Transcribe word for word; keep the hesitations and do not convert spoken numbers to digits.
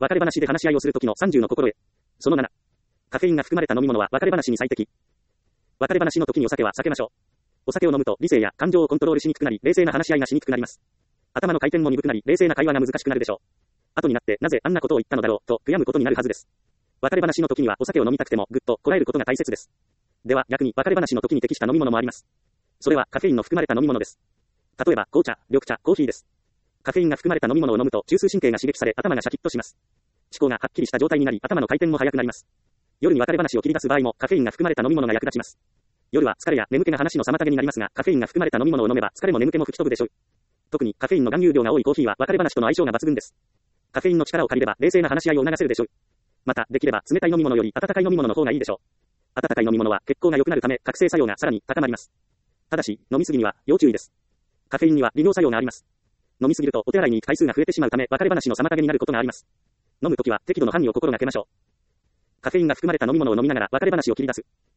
別れ話で話し合いをするときのさんじゅうの心得。そのなな。カフェインが含まれた飲み物は別れ話に最適。別れ話の時にお酒は避けましょう。お酒を飲むと理性や感情をコントロールしにくくなり、冷静な話し合いがしにくくなります。頭の回転も鈍くなり、冷静な会話が難しくなるでしょう。後になってなぜあんなことを言ったのだろうと悔やむことになるはずです。別れ話の時にはお酒を飲みたくてもぐっとこらえることが大切です。では逆に別れ話の時に適した飲み物もあります。それはカフェインの含まれた飲み物です。例えば紅茶、緑茶、コーヒーです。カフェインが含まれた飲み物を飲むと中枢神経が刺激され頭がシャキッとします。思考がはっきりした状態になり頭の回転も速くなります。夜に別れ話を切り出す場合もカフェインが含まれた飲み物が役立ちます。夜は疲れや眠気が話の妨げになりますが、カフェインが含まれた飲み物を飲めば疲れも眠気も吹き飛ぶでしょう。特にカフェインの含有量が多いコーヒーは別れ話との相性が抜群です。カフェインの力を借りれば冷静な話し合いを促せるでしょう。またできれば冷たい飲み物より温かい飲み物の方がいいでしょう。温かい飲み物は血行が良くなるため覚醒作用がさらに高まります。ただし飲みすぎには要注意です。カフェインには利尿作用があります。飲みすぎるとお手洗いに行く回数が増えてしまうため別れ話の妨げになることがあります。飲むときは適度の範囲を心がけましょう。カフェインが含まれた飲み物を飲みながら別れ話を切り出す。